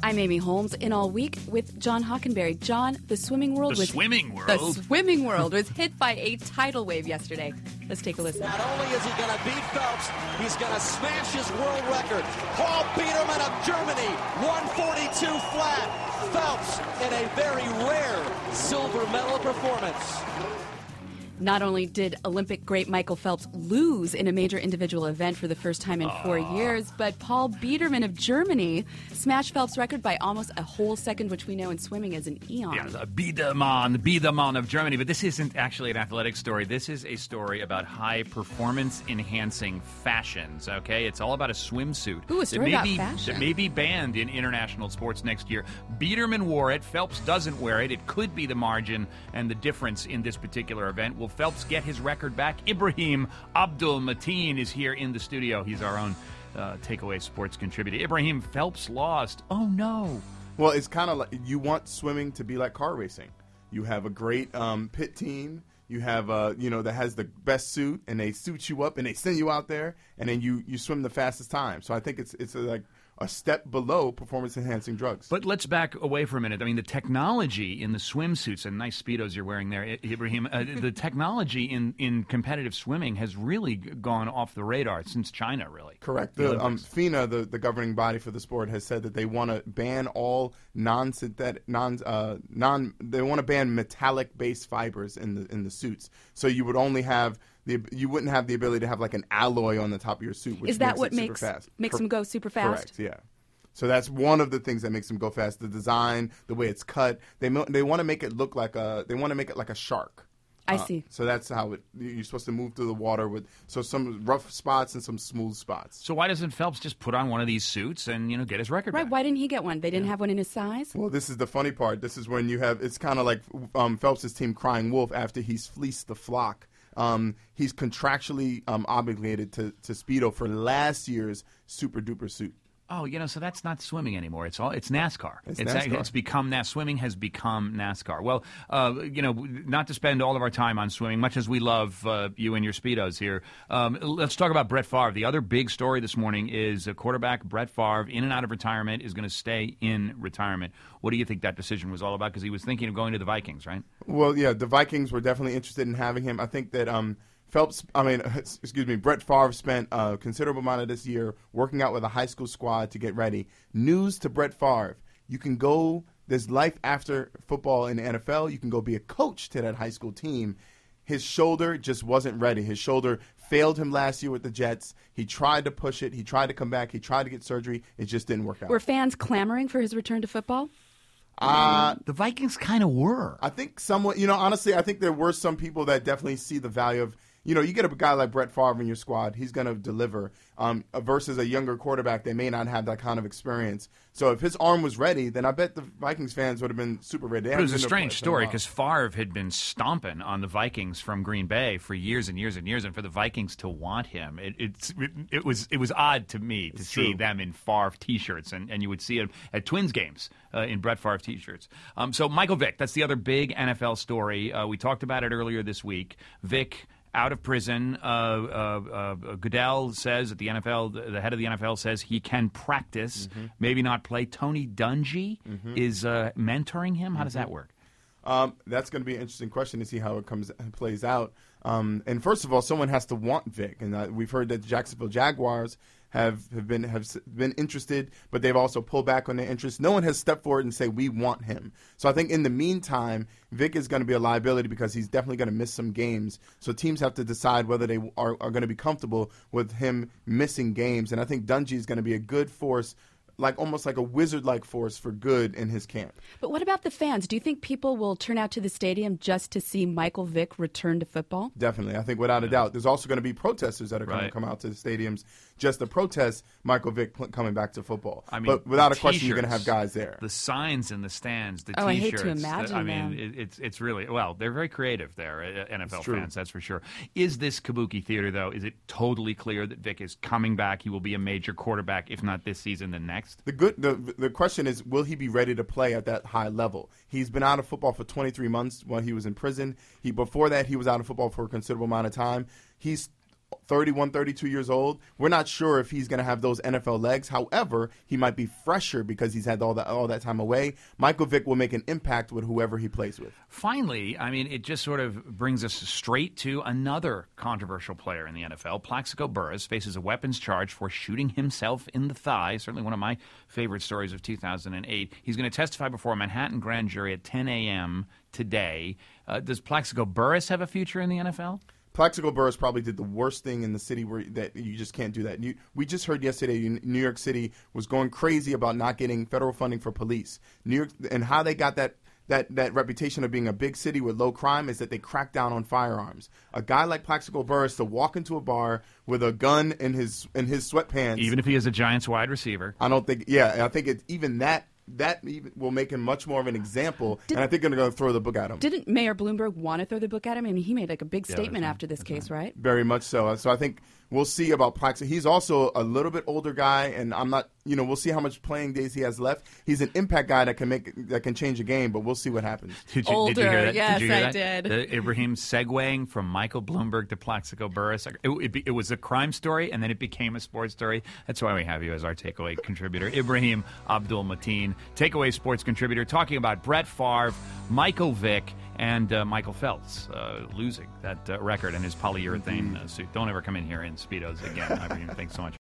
I'm Amy Holmes, in All Week with John Hockenberry. John, the swimming world was hit by a tidal wave yesterday. Let's take a listen. Not only is he going to beat Phelps, he's going to smash his world record. Paul Biedermann of Germany, 142 flat. Phelps in a very rare silver medal performance. Not only did Olympic great Michael Phelps lose in a major individual event for the first time in 4 years, but Paul Biedermann of Germany smashed Phelps' record by almost a whole second, which we know in swimming as an eon. Yeah, Biedermann of Germany. But this isn't actually an athletic story. This is a story about high performance-enhancing fashions, okay? It's all about a swimsuit. Ooh, a story about fashion. That may be banned in international sports next year. Biedermann wore it. Phelps doesn't wear it. It could be the margin and the difference in this particular event. Will Phelps get his record back? Ibrahim Abdul Mateen is here in the studio. He's our own takeaway sports contributor. Ibrahim, Phelps lost. Oh, no. Well, it's kind of like you want swimming to be like car racing. You have a great pit team. You have, that has the best suit, and they suit you up, and they send you out there, and then you swim the fastest time. So I think it's like a step below performance-enhancing drugs. But let's back away for a minute. I mean, the technology in the swimsuits, and nice Speedos you're wearing there, Ibrahim, the technology in competitive swimming has really gone off the radar since China, really. Correct. The FINA, the governing body for the sport, has said that they want to ban all non-synthetic, they want to ban metallic-based fibers in the suits. So you would only have you wouldn't have the ability to have like an alloy on the top of your suit, which is that makes what makes them go super fast? Correct. Yeah. So that's one of the things that makes them go fast. The design, the way it's cut. They want to make it look like a shark. I see. So that's how you're supposed to move through the water with some rough spots and some smooth spots. So why doesn't Phelps just put on one of these suits and get his record back? Right. Why didn't he get one? They didn't have one in his size? Well, this is the funny part. This is when it's kind of like Phelps' team crying wolf after he's fleeced the flock. He's contractually obligated to Speedo for last year's super duper suit. Oh, so that's not swimming anymore. It's NASCAR. It's become swimming has become NASCAR. Well, not to spend all of our time on swimming, much as we love you and your Speedos here. Let's talk about Brett Favre. The other big story this morning is quarterback Brett Favre, in and out of retirement, is going to stay in retirement. What do you think that decision was all about? Because he was thinking of going to the Vikings, right? Well, yeah, the Vikings were definitely interested in having him. I think that Brett Favre spent a considerable amount of this year working out with a high school squad to get ready. News to Brett Favre: you can go. There's life after football in the NFL. You can go be a coach to that high school team. His shoulder just wasn't ready. His shoulder failed him last year with the Jets. He tried to push it. He tried to come back. He tried to get surgery. It just didn't work out. Were fans clamoring for his return to football? The Vikings kind of were. I think somewhat. Honestly, I think there were some people that definitely see the value of. You get a guy like Brett Favre in your squad, he's going to deliver. Versus a younger quarterback, they may not have that kind of experience. So if his arm was ready, then I bet the Vikings fans would have been super ready. It was a strange story because Favre had been stomping on the Vikings from Green Bay for years and years and years, and for the Vikings to want him, it was odd to me to see them in Favre T-shirts, and you would see it at Twins games in Brett Favre T-shirts. So Michael Vick, that's the other big NFL story. We talked about it earlier this week. Vick, out of prison, Goodell says at the NFL, the head of the NFL says he can practice, maybe not play. Tony Dungy is mentoring him. How does that work? That's going to be an interesting question to see how it plays out. And first of all, someone has to want Vic, and we've heard that the Jacksonville Jaguars have been interested, but they've also pulled back on their interest. No one has stepped forward and say we want him. So I think in the meantime, Vic is going to be a liability because he's definitely going to miss some games. So teams have to decide whether they are going to be comfortable with him missing games. And I think Dungy is going to be a good force, almost like a wizard-like force for good in his camp. But what about the fans? Do you think people will turn out to the stadium just to see Michael Vick return to football? Definitely. I think without a doubt. There's also going to be protesters that are going to come out to the stadiums just to protest Michael Vick coming back to football. I mean, but without a question, you're going to have guys there. The signs in the stands, the T-shirts. I hate to imagine it's really, they're very creative there, NFL fans, that's for sure. Is this Kabuki theater, though? Is it totally clear that Vick is coming back? He will be a major quarterback, if not this season, then next? The question is, will he be ready to play at that high level? He's been out of football for 23 months while he was in prison. Before that, he was out of football for a considerable amount of time. He's 31, 32 years old. We're not sure if he's going to have those NFL legs. However, he might be fresher because he's had all that time away. Michael Vick will make an impact with whoever he plays with. Finally, I mean, it just sort of brings us straight to another controversial player in the NFL. Plaxico Burress faces a weapons charge for shooting himself in the thigh. Certainly one of my favorite stories of 2008. He's going to testify before a Manhattan grand jury at 10 a.m. today. Does Plaxico Burress have a future in the NFL? Plaxico Burress probably did the worst thing in the city that you just can't do that. We just heard yesterday New York City was going crazy about not getting federal funding for police. New York, and how they got that reputation of being a big city with low crime is that they crack down on firearms. A guy like Plaxico Burress to walk into a bar with a gun in his sweatpants, even if he is a Giants wide receiver, I don't think. Yeah, I think even that even will make him much more of an example, and I think they're going to throw the book at him. Didn't Mayor Bloomberg want to throw the book at him? I mean, he made like a big statement after this case, right? Very much so. So I think we'll see about Plaxico. He's also a little bit older guy, and I'm not. We'll see how much playing days he has left. He's an impact guy that can change a game, but we'll see what happens. Did you hear that? Yes, did you hear I that? did. Ibrahim segueing from Michael Bloomberg to Plaxico Burress. It was a crime story, and then it became a sports story. That's why we have you as our takeaway contributor, Ibrahim Abdul Mateen, takeaway sports contributor, talking about Brett Favre, Michael Vick, and Michael Phelps losing that record in his polyurethane suit. Don't ever come in here in Speedos again. Ibrahim, thanks so much.